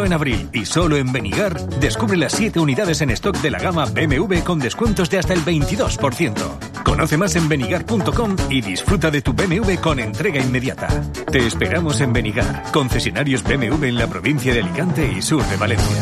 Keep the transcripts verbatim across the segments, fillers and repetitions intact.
en abril y solo en Benigar, descubre las siete unidades en stock de la gama B M W con descuentos de hasta el veintidós por ciento. Conoce más en benigar punto com y disfruta de tu B M W con entrega inmediata. Te esperamos en Benigar, concesionarios B M W en la provincia de Alicante y sur de Valencia.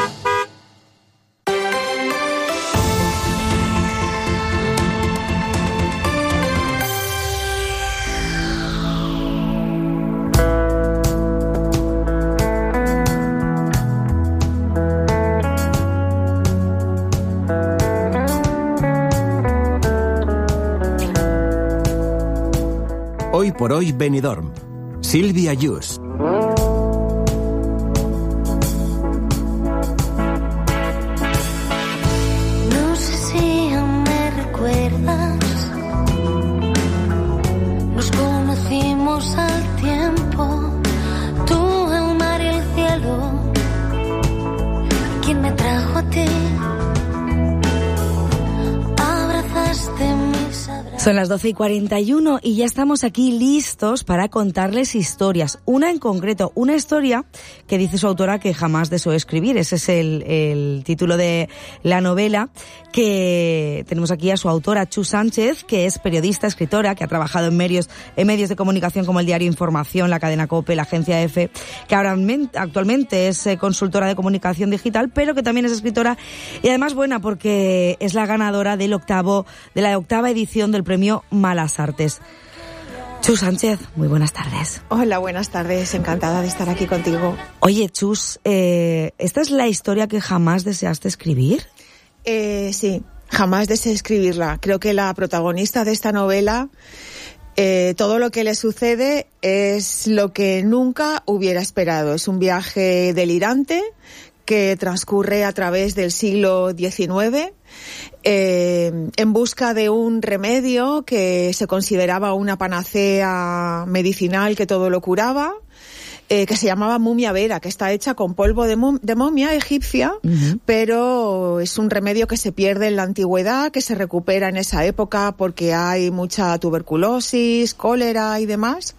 Hoy por hoy Benidorm. Silvia Yus. No sé si aún me recuerdas. Nos conocimos al tiempo. Tú, el mar y el cielo. ¿Quién me trajo a ti? Abrazaste mis abrazos. Son las doce y cuarenta y uno y ya estamos aquí listos para contarles historias. Una en concreto, una historia que dice su autora que jamás deseó escribir. Ese es el, el título de la novela, que tenemos aquí a su autora, Chus Sánchez, que es periodista, escritora, que ha trabajado en medios, en medios de comunicación como el Diario Información, la cadena COPE, la agencia EFE, que ahora actualmente es consultora de comunicación digital, pero que también es escritora y además buena porque es la ganadora del octavo, de la octava edición del premio Malas Artes. Chus Sánchez, muy buenas tardes. Hola, buenas tardes, encantada de estar aquí contigo. Oye, Chus, eh, ¿esta es la historia que jamás deseaste escribir? Eh, sí, jamás deseé escribirla. Creo que la protagonista de esta novela, eh, todo lo que le sucede es lo que nunca hubiera esperado. Es un viaje delirante que transcurre a través del siglo diecinueve, eh, en busca de un remedio que se consideraba una panacea medicinal que todo lo curaba, eh, que se llamaba mumia vera, que está hecha con polvo de, mom- de momia egipcia, uh-huh. pero es un remedio que se pierde en la antigüedad, que se recupera en esa época porque hay mucha tuberculosis, cólera y demás.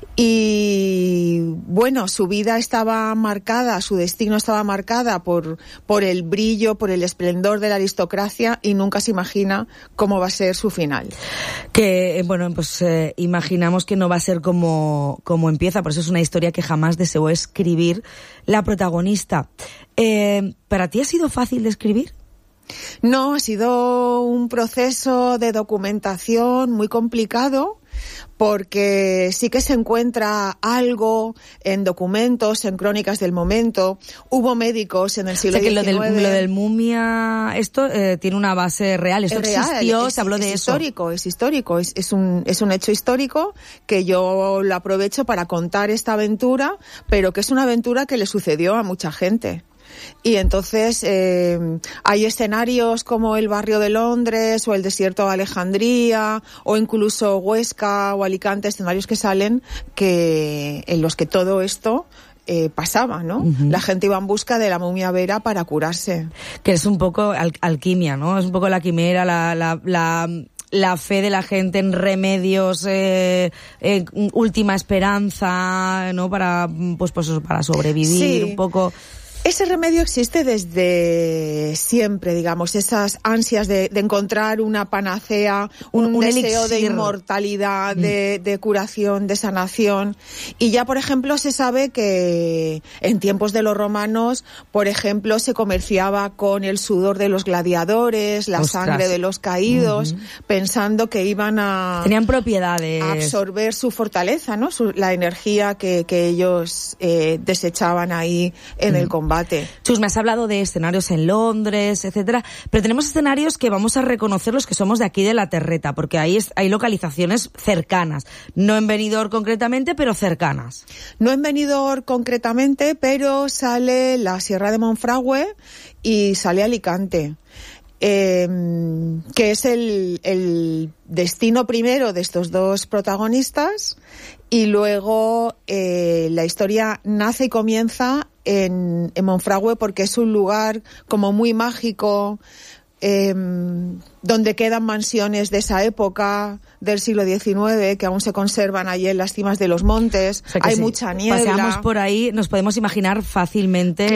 Y bueno, su vida estaba marcada, su destino estaba marcada por, por el brillo, por el esplendor de la aristocracia y nunca se imagina cómo va a ser su final. Que, bueno, pues eh, imaginamos que no va a ser como, como empieza, por eso es una historia que jamás deseó escribir la protagonista. Eh, ¿Para ti ha sido fácil de escribir? No, ha sido un proceso de documentación muy complicado, porque sí que se encuentra algo en documentos, en crónicas del momento. Hubo médicos en el siglo o sea que diecinueve. Lo del, lo del mumia, esto eh, tiene una base real, esto es real, existió, es, se habló es de es eso. Histórico, es histórico, es, es un es un hecho histórico que yo lo aprovecho para contar esta aventura, pero que es una aventura que le sucedió a mucha gente. Y entonces eh, hay escenarios como el barrio de Londres o el desierto de Alejandría o incluso Huesca o Alicante, escenarios que salen que en los que todo esto eh, pasaba, ¿no? Uh-huh. La gente iba en busca de la mumia vera para curarse. Que es un poco al- alquimia, ¿no? Es un poco la quimera, la... la, la... la fe de la gente en remedios, eh, eh, última esperanza, ¿no? Para, pues, pues, para sobrevivir, sí. Un poco. Ese remedio existe desde siempre, digamos, esas ansias de, de encontrar una panacea, un, un, un deseo elixir de inmortalidad, mm. de, de curación, de sanación. Y ya, por ejemplo, se sabe que en tiempos de los romanos, por ejemplo, se comerciaba con el sudor de los gladiadores, la Ostras. sangre de los caídos, mm-hmm. pensando que iban a... Tenían propiedades. A absorber su fortaleza, ¿no? Su, la energía que, que ellos eh, desechaban ahí en mm. el combate. Chus, me has hablado de escenarios en Londres, etcétera, pero tenemos escenarios que vamos a reconocer los que somos de aquí de la Terreta, porque ahí es, hay localizaciones cercanas, no en Benidorm concretamente, pero cercanas. No en Benidorm concretamente, pero sale la Sierra de Monfragüe y sale Alicante. Eh, que es el, el destino primero de estos dos protagonistas, y luego eh, la historia nace y comienza en, en Monfragüe porque es un lugar como muy mágico, eh, donde quedan mansiones de esa época del siglo diecinueve que aún se conservan allí en las cimas de los montes. O sea, hay sí, mucha niebla. Paseamos por ahí, nos podemos imaginar fácilmente